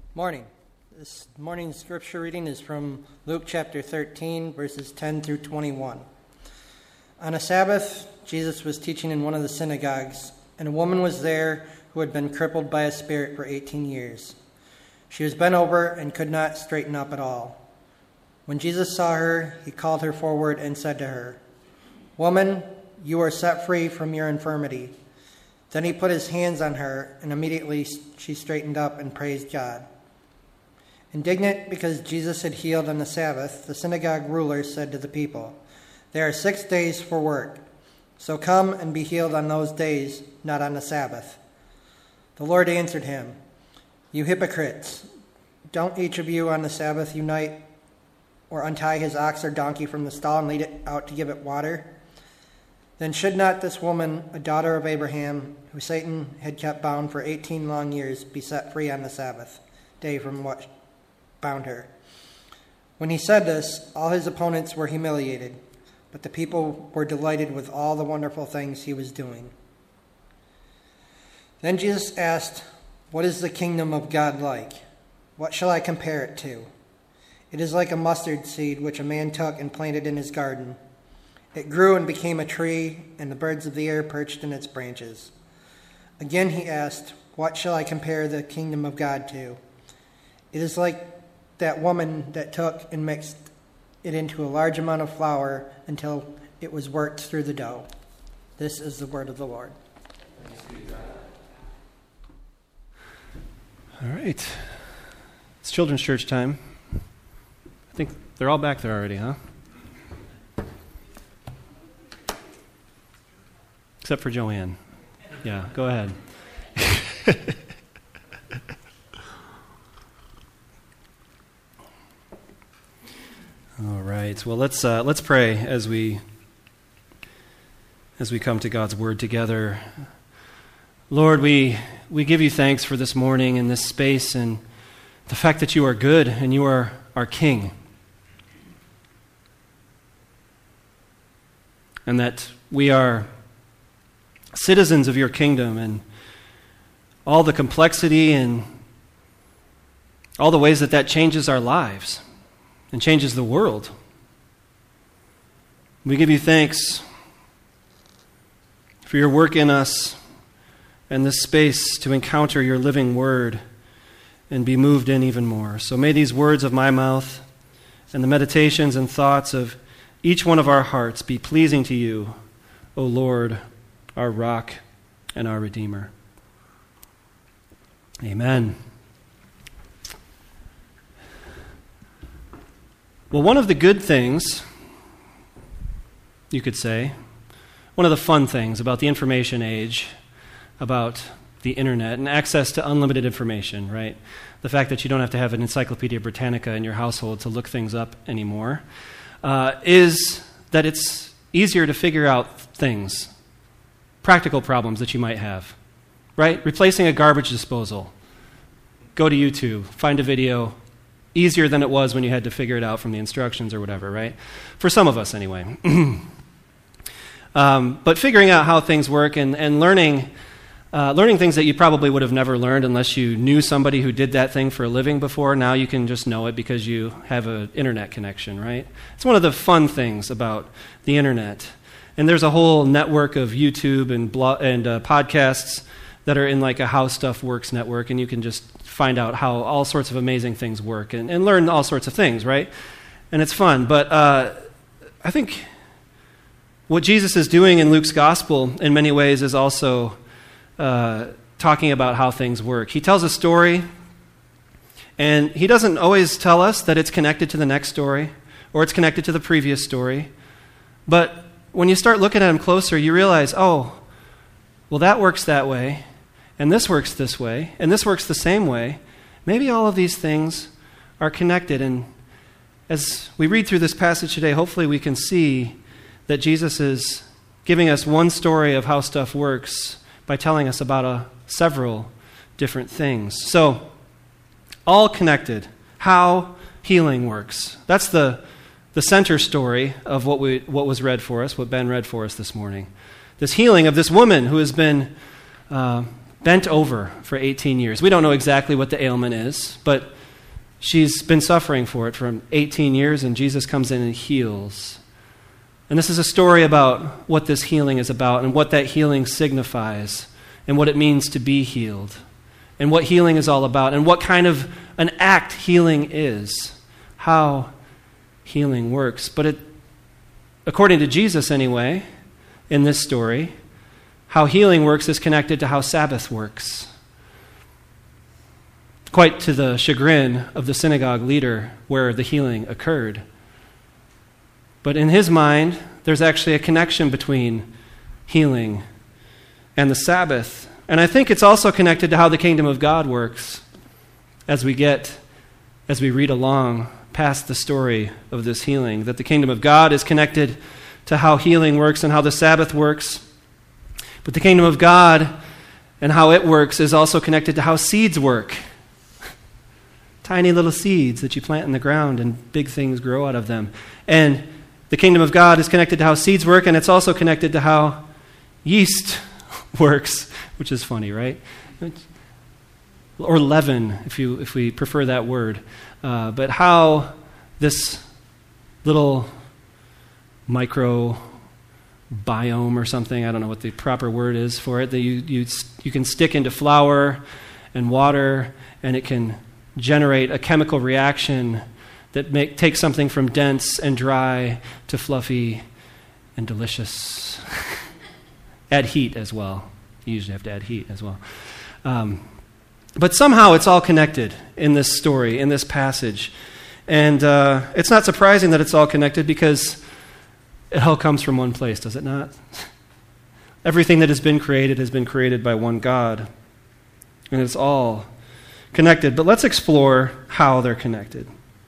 Morning. This morning's scripture reading is from Luke chapter 13, verses 10 through 21. On a Sabbath, Jesus was teaching in one of the synagogues, and a woman was there who had been crippled by a spirit for 18 years. She was bent over and could not straighten up at all. When Jesus saw her, he called her forward and said to her, "Woman, you are set free from your infirmity." Then he put his hands on her, and immediately she straightened up and praised God. Indignant because Jesus had healed on the Sabbath, the synagogue ruler said to the people, "There are 6 days for work, so come and be healed on those days, not on the Sabbath." The Lord answered him, "You hypocrites, don't each of you on the Sabbath unite or untie his ox or donkey from the stall and lead it out to give it water? Then should not this woman, a daughter of Abraham, who Satan had kept bound for 18 long years, be set free on the Sabbath day from what bound her?" When he said this, all his opponents were humiliated, but the people were delighted with all the wonderful things he was doing. Then Jesus asked, "What is the kingdom of God like? What shall I compare it to? It is like a mustard seed which a man took and planted in his garden. It grew and became a tree, and the birds of the air perched in its branches." Again he asked, "What shall I compare the kingdom of God to? It is like that woman that took and mixed it into a large amount of flour until it was worked through the dough." This is the word of the Lord. All right. It's children's church time. I think they're all back there already, huh? Except for Joanne. Yeah, go ahead. All right. Well, let's pray as we come to God's word together. Lord, we give you thanks for this morning and this space and the fact that you are good and you are our King. And that we are citizens of your kingdom, and all the complexity and all the ways that changes our lives and changes the world. We give you thanks for your work in us and this space to encounter your living word and be moved in even more. So may these words of my mouth and the meditations and thoughts of each one of our hearts be pleasing to you, O Lord, our rock and our Redeemer. Amen. Well, one of the good things, you could say, one of the fun things about the information age, about the internet and access to unlimited information, right? The fact that you don't have to have an Encyclopedia Britannica in your household to look things up anymore, is that it's easier to figure out things, practical problems that you might have, right? Replacing a garbage disposal. Go to YouTube, find a video. Easier than it was when you had to figure it out from the instructions or whatever, right? For some of us, anyway. But figuring out how things work and learning things that you probably would have never learned unless you knew somebody who did that thing for a living before, now you can just know it because you have an internet connection, right? It's one of the fun things about the internet. And there's a whole network of YouTube and podcasts that are in like a How Stuff Works network, and you can just find out how all sorts of amazing things work and learn all sorts of things, right? And it's fun. But I think what Jesus is doing in Luke's gospel in many ways is also talking about how things work. He tells a story, and he doesn't always tell us that it's connected to the next story or it's connected to the previous story. But when you start looking at him closer, you realize, oh, well, that works that way, and this works this way, and this works the same way. Maybe all of these things are connected. And as we read through this passage today, hopefully we can see that Jesus is giving us one story of how stuff works by telling us about several different things. So, all connected. How healing works. That's the center story of what was read for us, what Ben read for us this morning. This healing of this woman who has been bent over for 18 years. We don't know exactly what the ailment is, but she's been suffering for it for 18 years, and Jesus comes in and heals. And this is a story about what this healing is about and what that healing signifies and what it means to be healed and what healing is all about and what kind of an act healing is, how healing works. But according to Jesus anyway, in this story, how healing works is connected to how Sabbath works. Quite to the chagrin of the synagogue leader where the healing occurred. But in his mind, there's actually a connection between healing and the Sabbath. And I think it's also connected to how the kingdom of God works as we read along past the story of this healing, that the kingdom of God is connected to how healing works and how the Sabbath works. But the kingdom of God and how it works is also connected to how seeds work. Tiny little seeds that you plant in the ground and big things grow out of them. And the kingdom of God is connected to how seeds work, and it's also connected to how yeast works, which is funny, right? Or leaven, if we prefer that word. But how this little microbiome or something, I don't know what the proper word is for it, that you can stick into flour and water, and it can generate a chemical reaction that takes something from dense and dry to fluffy and delicious. Add heat as well. You usually have to add heat as well. But somehow it's all connected in this story, in this passage. And it's not surprising that it's all connected because it all comes from one place, does it not? Everything that has been created by one God. And it's all connected. But let's explore how they're connected.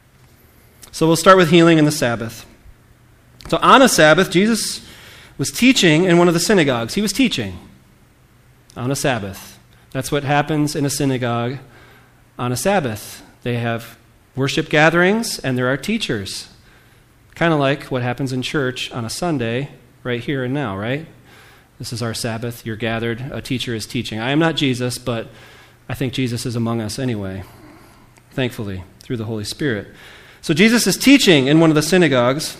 So we'll start with healing and the Sabbath. So on a Sabbath, Jesus was teaching in one of the synagogues. He was teaching on a Sabbath. That's what happens in a synagogue on a Sabbath. They have worship gatherings and there are teachers. Kind of like what happens in church on a Sunday, right here and now, right? This is our Sabbath. You're gathered. A teacher is teaching. I am not Jesus, but I think Jesus is among us anyway, thankfully, through the Holy Spirit. So Jesus is teaching in one of the synagogues,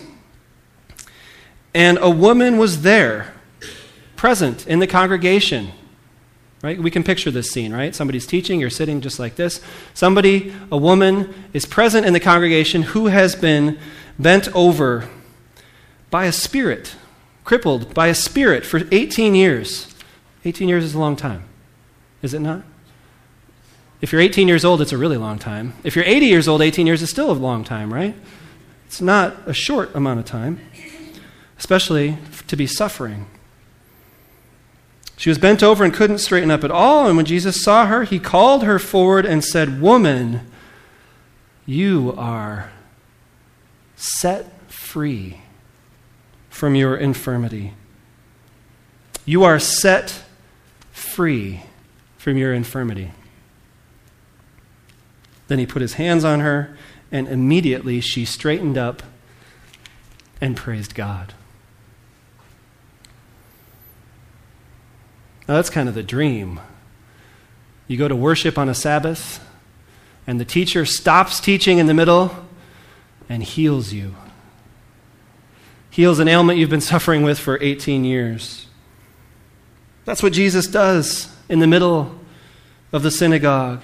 and a woman was there, present in the congregation. Right? We can picture this scene, right? Somebody's teaching, you're sitting just like this. A woman, is present in the congregation who has been bent over by a spirit, crippled by a spirit for 18 years. 18 years is a long time, is it not? If you're 18 years old, it's a really long time. If you're 80 years old, 18 years is still a long time, right? It's not a short amount of time, especially to be suffering. She was bent over and couldn't straighten up at all, and when Jesus saw her, he called her forward and said, "Woman, you are set free from your infirmity." You are set free from your infirmity. Then he put his hands on her, and immediately she straightened up and praised God. Now that's kind of the dream. You go to worship on a Sabbath, and the teacher stops teaching in the middle and heals you. Heals an ailment you've been suffering with for 18 years. That's what Jesus does in the middle of the synagogue.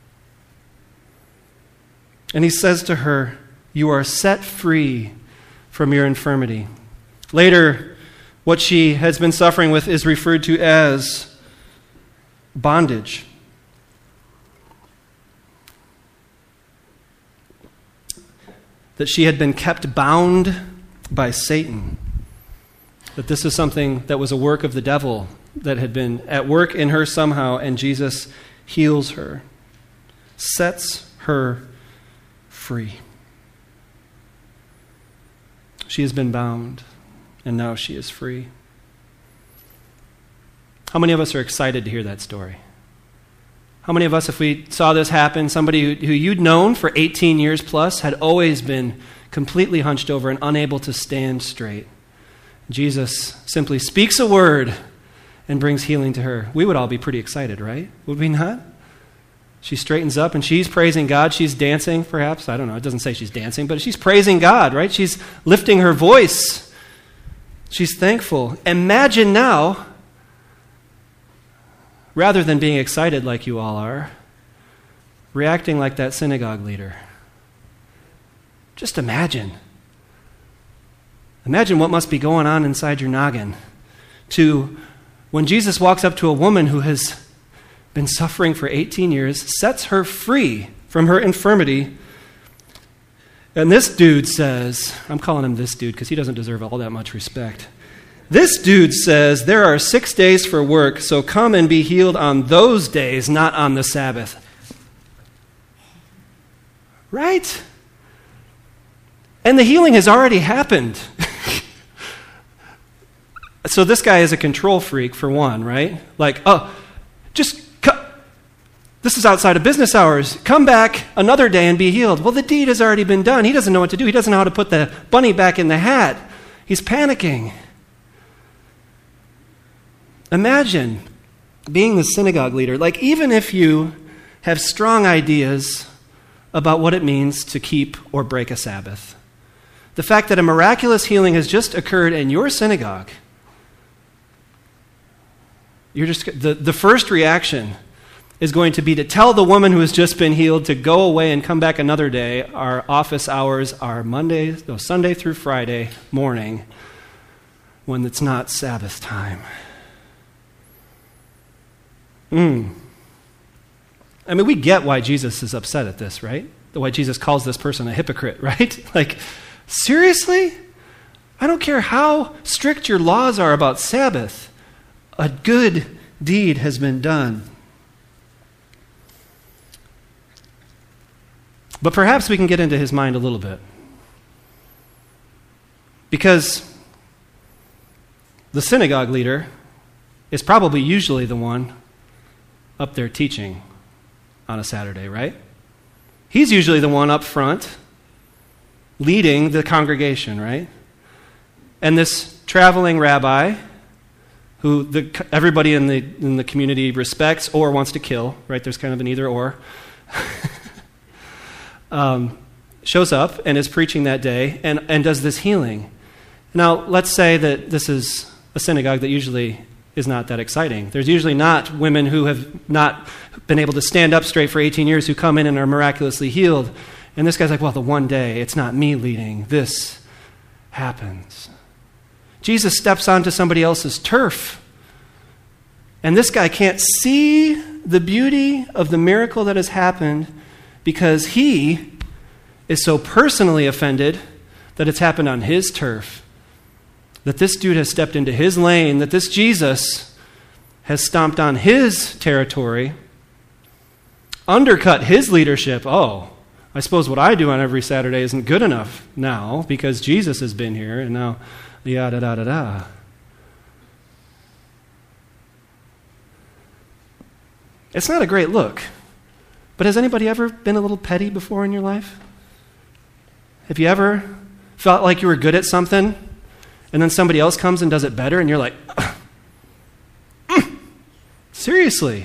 And he says to her, "You are set free from your infirmity." Later, what she has been suffering with is referred to as bondage. That she had been kept bound by Satan. That this is something that was a work of the devil that had been at work in her somehow, and Jesus heals her, sets her free. She has been bound, and now she is free. How many of us are excited to hear that story? How many of us, if we saw this happen, somebody who you'd known for 18 years plus had always been completely hunched over and unable to stand straight? Jesus simply speaks a word, and brings healing to her. We would all be pretty excited, right? Would we not? She straightens up and she's praising God. She's dancing, perhaps. I don't know. It doesn't say she's dancing, but she's praising God, right? She's lifting her voice. She's thankful. Imagine now, rather than being excited like you all are, reacting like that synagogue leader. Just imagine. Imagine what must be going on inside your noggin to when Jesus walks up to a woman who has been suffering for 18 years, sets her free from her infirmity, and this dude says, I'm calling him this dude because he doesn't deserve all that much respect. This dude says, there are 6 days for work, so come and be healed on those days, not on the Sabbath. Right? And the healing has already happened. So this guy is a control freak, for one, right? Like, this is outside of business hours. Come back another day and be healed. Well, the deed has already been done. He doesn't know what to do. He doesn't know how to put the bunny back in the hat. He's panicking. Imagine being the synagogue leader. Like, even if you have strong ideas about what it means to keep or break a Sabbath, the fact that a miraculous healing has just occurred in your synagogue, the first reaction is going to be to tell the woman who has just been healed to go away and come back another day. Our office hours are Sunday through Friday morning when it's not Sabbath time. I mean, we get why Jesus is upset at this, right? Why Jesus calls this person a hypocrite, right? Like, seriously? I don't care how strict your laws are about Sabbath. A good deed has been done. But perhaps we can get into his mind a little bit. Because the synagogue leader is probably usually the one up there teaching on a Saturday, right? He's usually the one up front leading the congregation, right? And this traveling rabbi, who everybody in the community respects or wants to kill, right? There's kind of an either or. Shows up and is preaching that day and does this healing. Now, let's say that this is a synagogue that usually is not that exciting. There's usually not women who have not been able to stand up straight for 18 years who come in and are miraculously healed. And this guy's like, well, the one day, it's not me leading. This happens. Jesus steps onto somebody else's turf. And this guy can't see the beauty of the miracle that has happened because he is so personally offended that it's happened on his turf. That this dude has stepped into his lane, that this Jesus has stomped on his territory, undercut his leadership. Oh, I suppose what I do on every Saturday isn't good enough now because Jesus has been here, and now yada-da-da-da. It's not a great look. But has anybody ever been a little petty before in your life? Have you ever felt like you were good at something, and then somebody else comes and does it better, and you're like, seriously?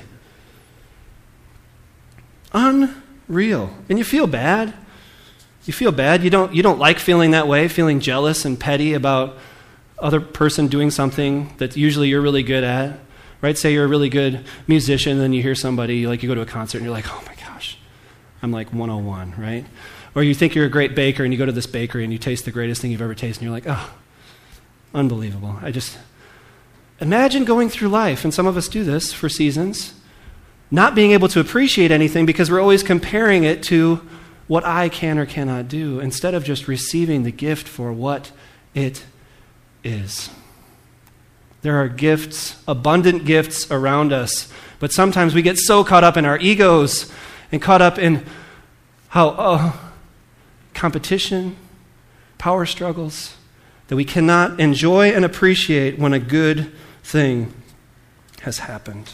Unreal. And you feel bad. You feel bad. You don't like feeling that way, feeling jealous and petty about other person doing something that usually you're really good at. Right? Say you're a really good musician, and then you hear somebody, like you go to a concert, and you're like, oh my gosh, I'm like 101, right? Or you think you're a great baker, and you go to this bakery, and you taste the greatest thing you've ever tasted, and you're like, oh, unbelievable. Imagine going through life, and some of us do this for seasons, not being able to appreciate anything because we're always comparing it to what I can or cannot do, instead of just receiving the gift for what it is. There are gifts, abundant gifts around us, but sometimes we get so caught up in our egos and caught up in how competition, power struggles, that we cannot enjoy and appreciate when a good thing has happened.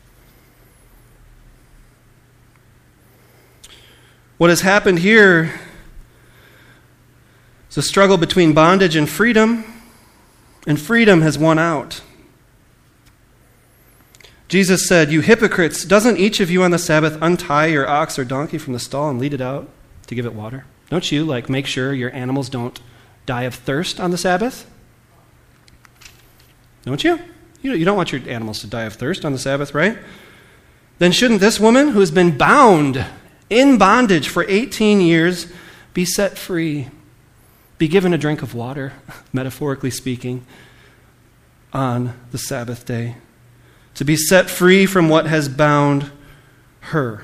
What has happened here is a struggle between bondage and freedom has won out. Jesus said, "You hypocrites, doesn't each of you on the Sabbath untie your ox or donkey from the stall and lead it out to give it water? Don't you, make sure your animals don't die of thirst on the Sabbath? Don't you? You don't want your animals to die of thirst on the Sabbath, right? Then shouldn't this woman, who has been bound in bondage for 18 years, be set free, be given a drink of water, metaphorically speaking, on the Sabbath day, to be set free from what has bound her?"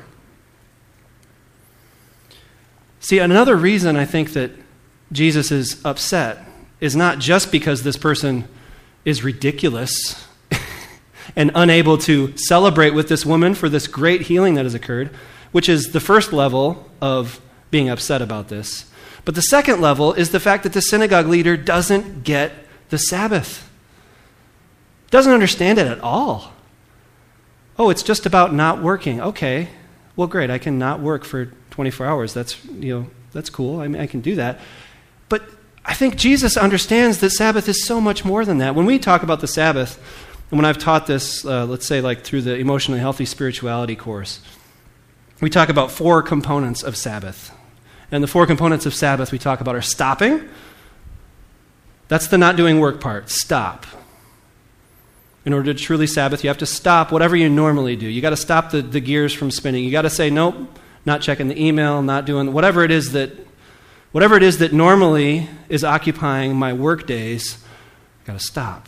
See, another reason I think that Jesus is upset is not just because this person is ridiculous and unable to celebrate with this woman for this great healing that has occurred, which is the first level of being upset about this. But the second level is the fact that the synagogue leader doesn't get the Sabbath. Doesn't understand it at all. Oh, it's just about not working. Okay, well, great. I can not work for 24 hours. That's cool. I can do that. But I think Jesus understands that Sabbath is so much more than that. When we talk about the Sabbath, and when I've taught this, let's say through the Emotionally Healthy Spirituality course, we talk about 4 components of Sabbath. And the 4 components of Sabbath we talk about are stopping. That's the not doing work part. Stop. In order to truly Sabbath, you have to stop whatever you normally do. You got to stop the gears from spinning. You got to say, nope, not checking the email, not doing whatever it is that normally is occupying my work days. Got to stop.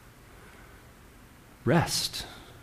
Rest.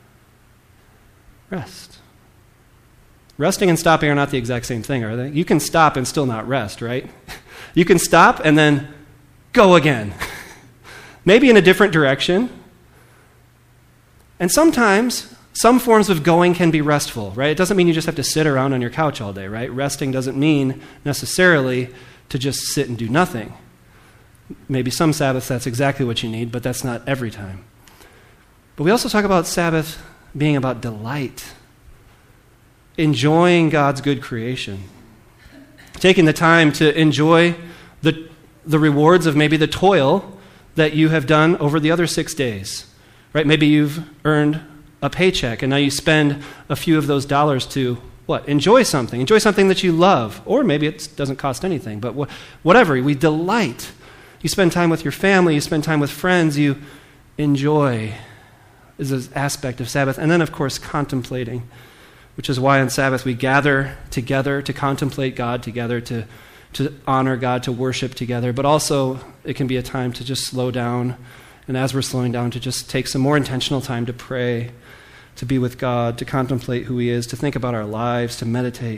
Resting and stopping are not the exact same thing, are they? You can stop and still not rest, right? You can stop and then go again. Maybe in a different direction. And sometimes, some forms of going can be restful, right? It doesn't mean you just have to sit around on your couch all day, right? Resting doesn't mean necessarily to just sit and do nothing. Maybe some Sabbaths that's exactly what you need, but that's not every time. But we also talk about Sabbath being about delight, enjoying God's good creation, taking the time to enjoy the rewards of maybe the toil that you have done over the other 6 days. Right? Maybe you've earned a paycheck and now you spend a few of those dollars to what? Enjoy something that you love. Or maybe it doesn't cost anything, but whatever. We delight. You spend time with your family, you spend time with friends, you enjoy is an aspect of Sabbath. And then, of course, contemplating, which is why on Sabbath we gather together to contemplate God together, to honor God, to worship together. But also it can be a time to just slow down. And as we're slowing down, to just take some more intentional time to pray, to be with God, to contemplate who He is, to think about our lives, to meditate.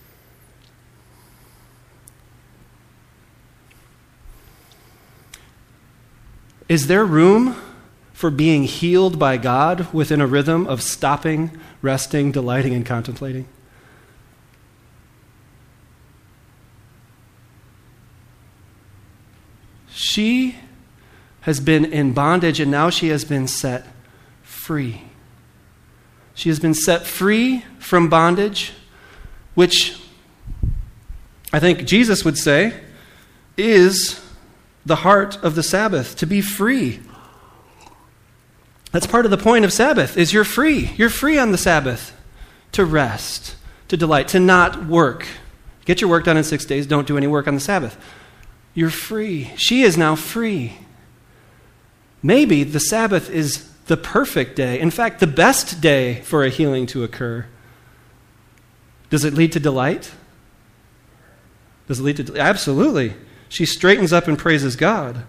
Is there room for being healed by God within a rhythm of stopping, resting, delighting, and contemplating? She has been in bondage, and now she has been set free. She has been set free from bondage, which I think Jesus would say is the heart of the Sabbath, to be free. That's part of the point of Sabbath, is you're free. You're free on the Sabbath to rest, to delight, to not work. Get your work done in 6 days. Don't do any work on the Sabbath. You're free. She is now free. Maybe the Sabbath is the perfect day. In fact, the best day for a healing to occur. Does it lead to delight? Does it lead to absolutely. She straightens up and praises God.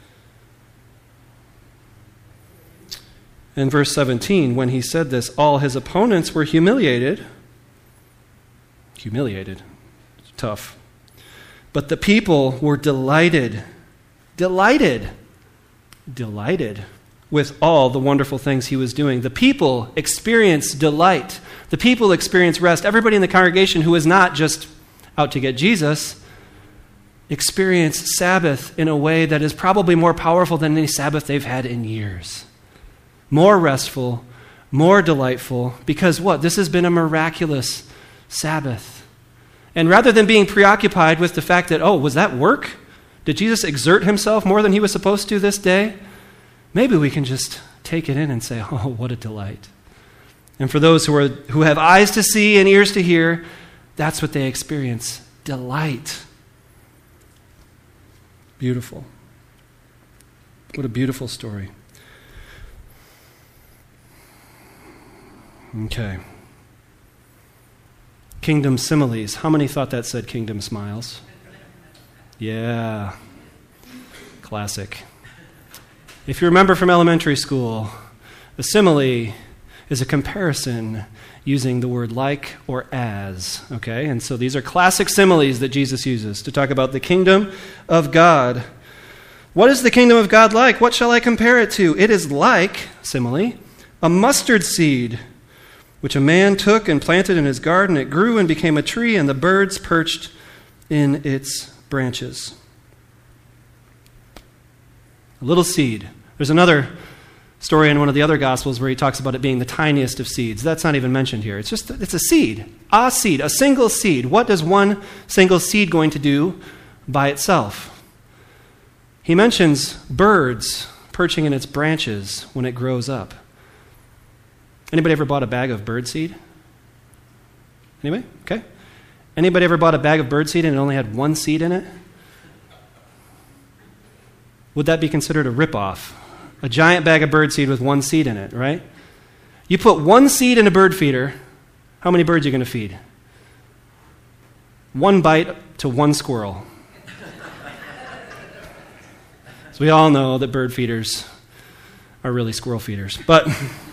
In verse 17, when he said this, all his opponents were humiliated. Humiliated. It's tough. But the people were delighted with all the wonderful things he was doing. The people experienced delight. The people experienced rest. Everybody in the congregation who was not just out to get Jesus experienced Sabbath in a way that is probably more powerful than any Sabbath they've had in years. More restful, more delightful, because what? This has been a miraculous Sabbath. And rather than being preoccupied with the fact that, oh, was that work? Did Jesus exert himself more than he was supposed to this day? Maybe we can just take it in and say, oh, what a delight. And for those who have eyes to see and ears to hear, that's what they experience. Delight. Beautiful. What a beautiful story. Okay. Kingdom similes. How many thought that said kingdom smiles? Yeah. Classic. If you remember from elementary school, a simile is a comparison using the word like or as. Okay? And so these are classic similes that Jesus uses to talk about the kingdom of God. What is the kingdom of God like? What shall I compare it to? It is like, simile, a mustard seed, which a man took and planted in his garden. It grew and became a tree, and the birds perched in its branches. A little seed. There's another story in one of the other Gospels where he talks about it being the tiniest of seeds. That's not even mentioned here. It's a seed, a single seed. What does one single seed going to do by itself? He mentions birds perching in its branches when it grows up. Anybody ever bought a bag of birdseed? Anybody? Okay. Anybody ever bought a bag of birdseed and it only had one seed in it? Would that be considered a ripoff? A giant bag of birdseed with one seed in it, right? You put one seed in a bird feeder, how many birds are you going to feed? One bite to one squirrel. So we all know that bird feeders are really squirrel feeders. But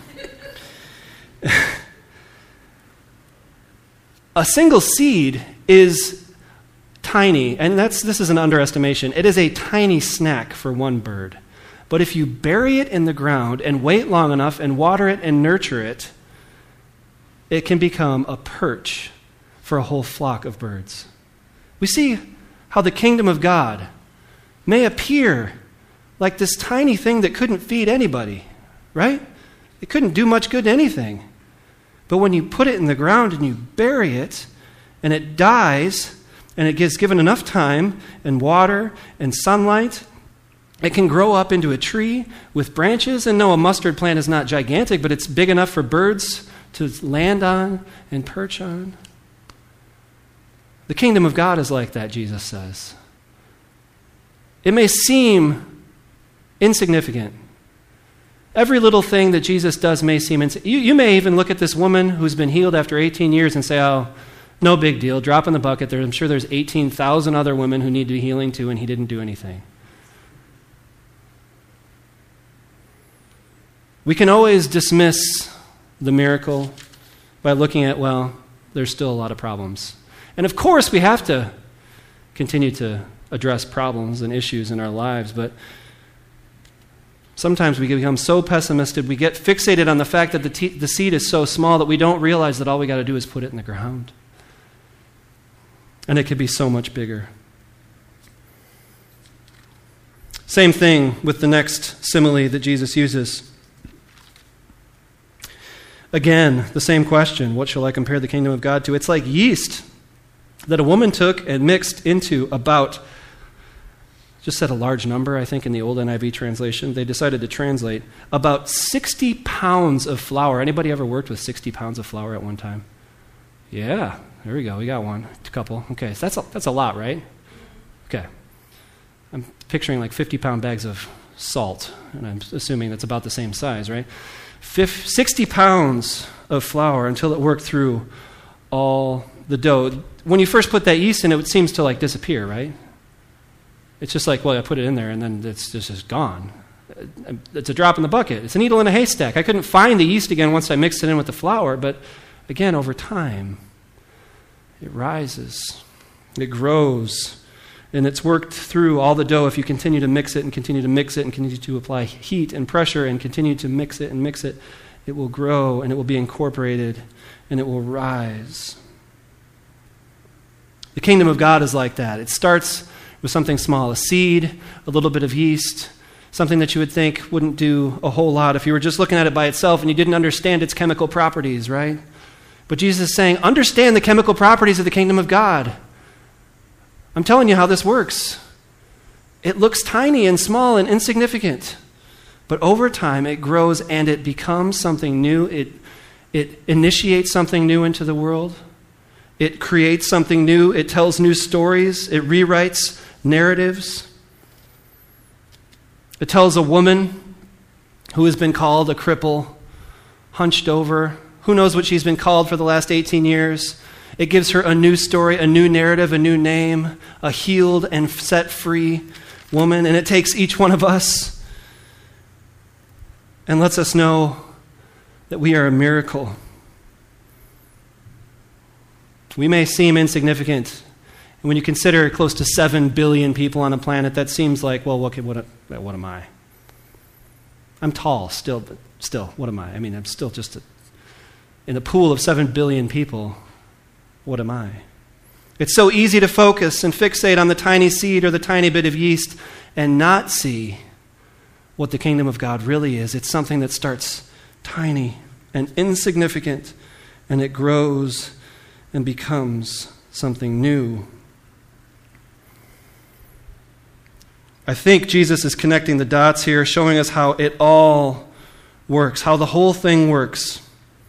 a single seed is tiny, and this is an underestimation. It is a tiny snack for one bird. But if you bury it in the ground and wait long enough and water it and nurture it, it can become a perch for a whole flock of birds. We see how the kingdom of God may appear like this tiny thing that couldn't feed anybody, right? It couldn't do much good to anything. But when you put it in the ground and you bury it, and it dies, and it gets given enough time and water and sunlight, it can grow up into a tree with branches. And no, a mustard plant is not gigantic, but it's big enough for birds to land on and perch on. The kingdom of God is like that, Jesus says. It may seem insignificant. Every little thing that Jesus does may seem insignificant. You may even look at this woman who's been healed after 18 years and say, oh, no big deal, drop in the bucket. I'm sure there's 18,000 other women who need to be healing too, and he didn't do anything. We can always dismiss the miracle by looking at, well, there's still a lot of problems. And of course, we have to continue to address problems and issues in our lives, but sometimes we become so pessimistic, we get fixated on the fact that the seed is so small that we don't realize that all we got to do is put it in the ground. And it could be so much bigger. Same thing with the next simile that Jesus uses. Again, the same question. What shall I compare the kingdom of God to? It's like yeast that a woman took and mixed into about, just said a large number, I think in the old NIV translation. They decided to translate about 60 pounds of flour. Anybody ever worked with 60 pounds of flour at one time? Yeah, there we go. We got one. A couple. Okay, so that's a lot, right? Okay. I'm picturing like 50-pound bags of salt, and I'm assuming that's about the same size, right? 60 pounds of flour until it worked through all the dough. When you first put that yeast in, it seems to like disappear, right? It's just like, well, I put it in there and then it's just gone. It's a drop in the bucket. It's a needle in a haystack. I couldn't find the yeast again once I mixed it in with the flour, but again, over time, it rises, it grows, and it's worked through all the dough. If you continue to mix it and continue to mix it and continue to apply heat and pressure and continue to mix it and mix it, it will grow and it will be incorporated and it will rise. The kingdom of God is like that. It starts with something small, a seed, a little bit of yeast, something that you would think wouldn't do a whole lot if you were just looking at it by itself and you didn't understand its chemical properties, right? But Jesus is saying, understand the chemical properties of the kingdom of God. I'm telling you how this works. It looks tiny and small and insignificant, but over time it grows and it becomes something new. It initiates something new into the world. It creates something new. It tells new stories. It rewrites narratives. It tells a woman who has been called a cripple, hunched over. Who knows what she's been called for the last 18 years? It gives her a new story, a new narrative, a new name, a healed and set free woman. And it takes each one of us and lets us know that we are a miracle. We may seem insignificant. And when you consider close to 7 billion people on a planet, that seems like, well, okay, what am I? I'm tall still, but still, what am I? I mean, I'm still just in a pool of 7 billion people. What am I? It's so easy to focus and fixate on the tiny seed or the tiny bit of yeast and not see what the kingdom of God really is. It's something that starts tiny and insignificant, and it grows and becomes something new. I think Jesus is connecting the dots here, showing us how it all works, how the whole thing works.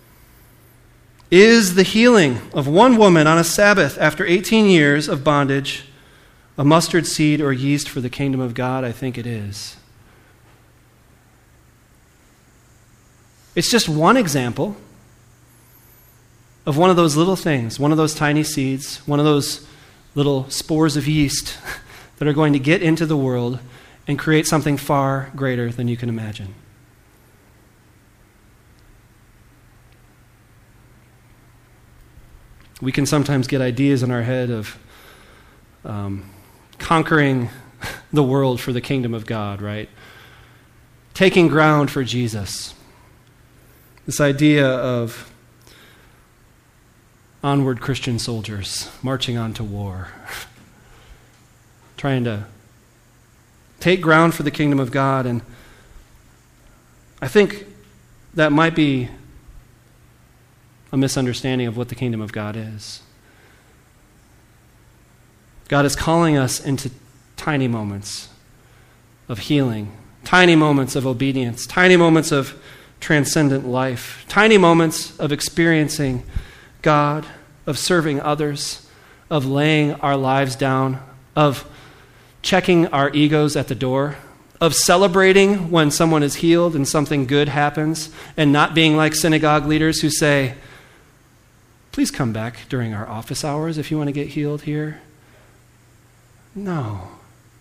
Is the healing of one woman on a Sabbath after 18 years of bondage a mustard seed or yeast for the kingdom of God? I think it is. It's just one example of one of those little things, one of those tiny seeds, one of those little spores of yeast that are going to get into the world and create something far greater than you can imagine. We can sometimes get ideas in our head of conquering the world for the kingdom of God, right? Taking ground for Jesus. This idea of onward Christian soldiers marching on to war, trying to take ground for the kingdom of God. And I think that might be a misunderstanding of what the kingdom of God is. God is calling us into tiny moments of healing, tiny moments of obedience, tiny moments of transcendent life, tiny moments of experiencing God, of serving others, of laying our lives down, of checking our egos at the door, of celebrating when someone is healed and something good happens, and not being like synagogue leaders who say, please come back during our office hours if you want to get healed here. No.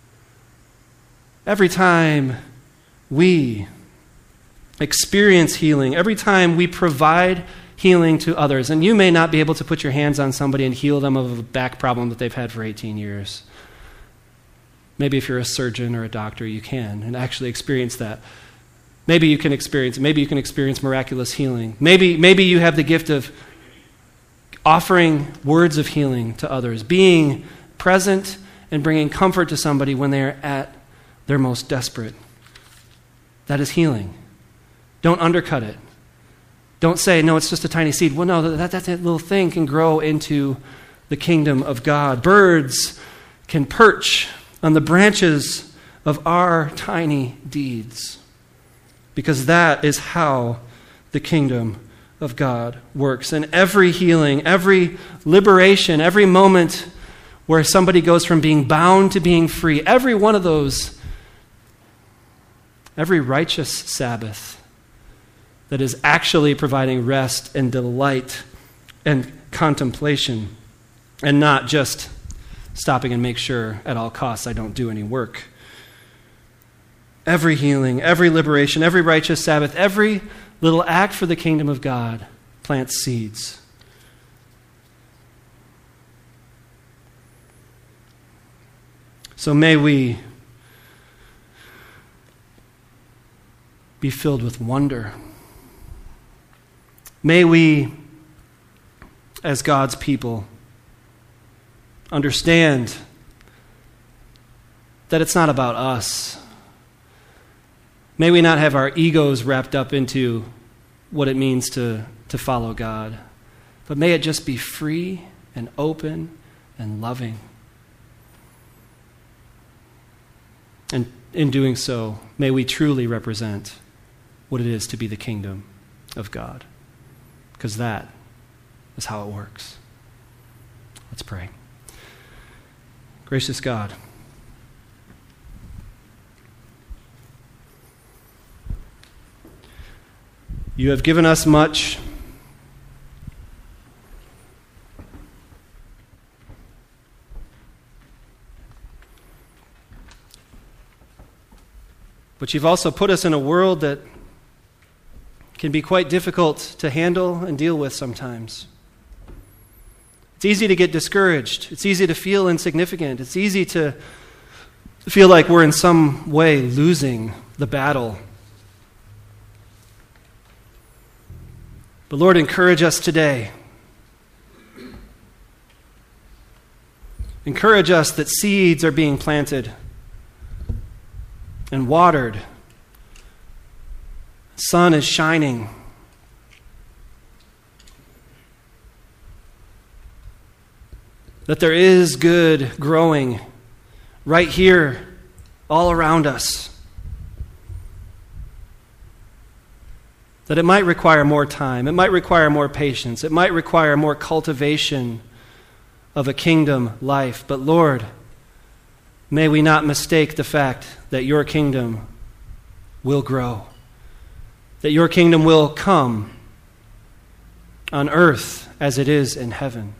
Every time we experience healing, every time we provide healing to others, and you may not be able to put your hands on somebody and heal them of a back problem that they've had for 18 years. Maybe if you're a surgeon or a doctor, you can and actually experience that. Maybe you can experience miraculous healing. Maybe you have the gift of offering words of healing to others, being present and bringing comfort to somebody when they are at their most desperate. That is healing. Don't undercut it. Don't say, no, it's just a tiny seed. Well, no, that little thing can grow into the kingdom of God. Birds can perch on the branches of our tiny deeds, because that is how the kingdom of God works. And every healing, every liberation, every moment where somebody goes from being bound to being free, every one of those, every righteous Sabbath that is actually providing rest and delight and contemplation, and not just stopping and make sure at all costs I don't do any work. Every healing, every liberation, every righteous Sabbath, every little act for the kingdom of God plants seeds. So may we be filled with wonder. May we, as God's people, understand that it's not about us. May we not have our egos wrapped up into what it means to follow God, but may it just be free and open and loving. And in doing so, may we truly represent what it is to be the kingdom of God. because that is how it works. Let's pray. Gracious God, you have given us much. But you've also put us in a world that can be quite difficult to handle and deal with sometimes. It's easy to get discouraged. It's easy to feel insignificant. It's easy to feel like we're in some way losing the battle. But Lord, encourage us today. Encourage us that seeds are being planted and watered. The sun is shining. That there is good growing right here, all around us. That it might require more time. It might require more patience. It might require more cultivation of a kingdom life. But Lord, may we not mistake the fact that your kingdom will grow, that your kingdom will come on earth as it is in heaven.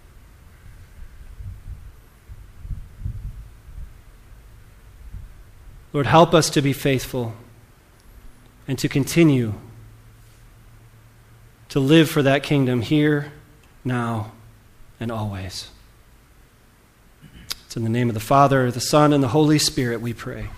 Lord, help us to be faithful and to continue to live for that kingdom here, now, and always. It's in the name of the Father, the Son, and the Holy Spirit we pray.